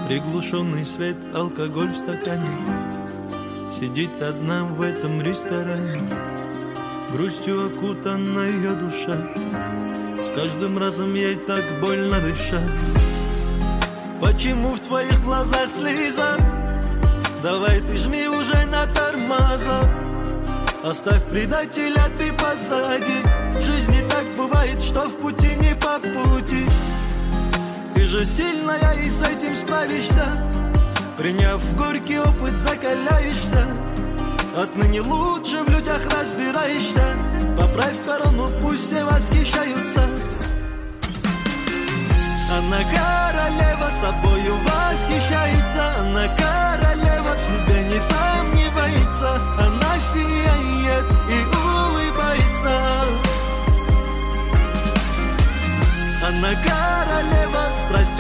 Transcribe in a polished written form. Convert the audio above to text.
Приглушенный свет, алкоголь в стакане. Сидит одна в этом ресторане. Грустью окутана ее душа. С каждым разом ей так больно дышать. Почему в твоих глазах слеза? Давай ты жми уже на тормоза. Оставь предателя ты позади. В жизни так бывает, что в пути не по пути. Ты же сильная и с этим справишься. Приняв горький опыт, закаляешься. Отныне лучше в людях разбираешься. Поправь корону, пусть все восхищаются. Она королева, собою восхищается. Она королева, в себе не сомневается. Она сияет и улыбается. Она королева, страсть